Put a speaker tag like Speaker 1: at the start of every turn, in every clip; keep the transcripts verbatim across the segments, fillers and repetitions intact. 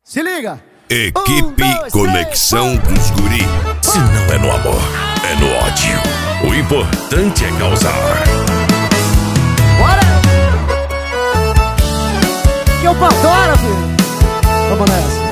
Speaker 1: Se liga!
Speaker 2: Equipe
Speaker 1: um, dois,
Speaker 2: Conexão
Speaker 1: três,
Speaker 2: dos Guri.
Speaker 3: Se não é no amor, é no ódio. O importante é causar.
Speaker 1: Bora! Que eu adoro, filho! Vamos nessa!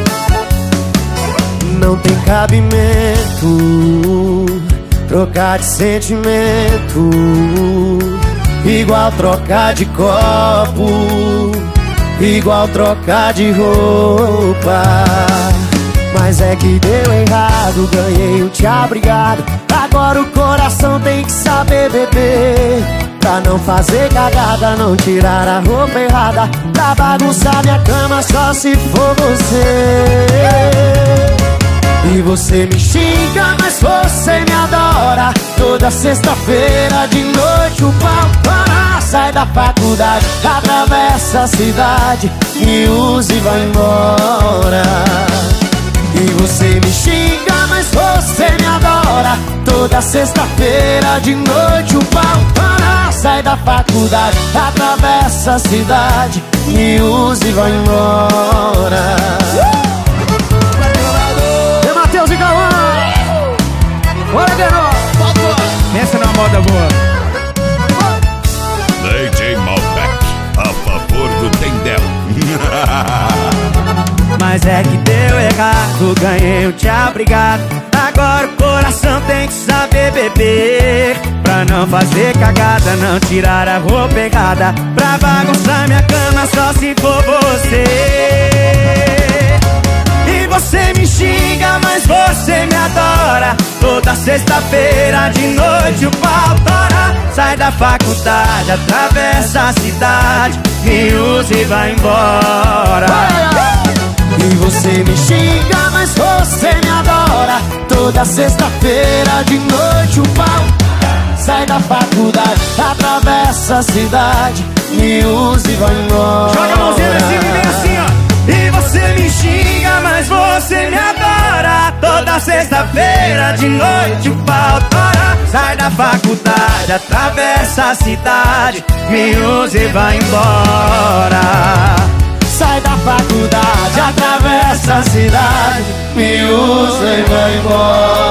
Speaker 1: Não tem cabimento trocar de sentimento, igual trocar de copo, igual trocar de roupa. Mas é que deu errado, ganhei o te obrigado. Agora o coração tem que saber beber, pra não fazer cagada, não tirar a roupa errada, pra bagunçar minha cama só se for você. E você me xinga, mas você me adora. Toda sexta-feira de noite o pau para. Sai da faculdade, atravessa a cidade, me usa e vai embora. E você me xinga, mas você me adora. Toda sexta-feira de noite o pau para. Sai da faculdade, atravessa a cidade, me usa e vai embora. Matheus e Cauã! Bora, Guerreiro!
Speaker 4: Pensa numa moda boa.
Speaker 2: D J Malbec, a favor do Tendel.
Speaker 1: Mas é que deu errado, ganhei o te obrigado. Agora o coração tem que saber beber, pra não fazer cagada, não tirar a roupa errada, pra bagunçar minha cama só se for você. E você me xinga, mas você me adora. Toda sexta-feira de noite o pau tora. Sai da faculdade, atravessa a cidade, me usa e vai embora. E você me xinga, mas você me adora. Toda sexta-feira de noite o pau. Sai da faculdade, atravessa a cidade, me usa e vai embora.
Speaker 4: Joga a mãozinha assim e vem assim, ó.
Speaker 1: E você me xinga, mas você me adora. Toda sexta-feira de noite o pau tora. Sai da faculdade, atravessa a cidade, me usa e vai embora. Sai da faculdade, atravessa a cidade, me usa e vai embora.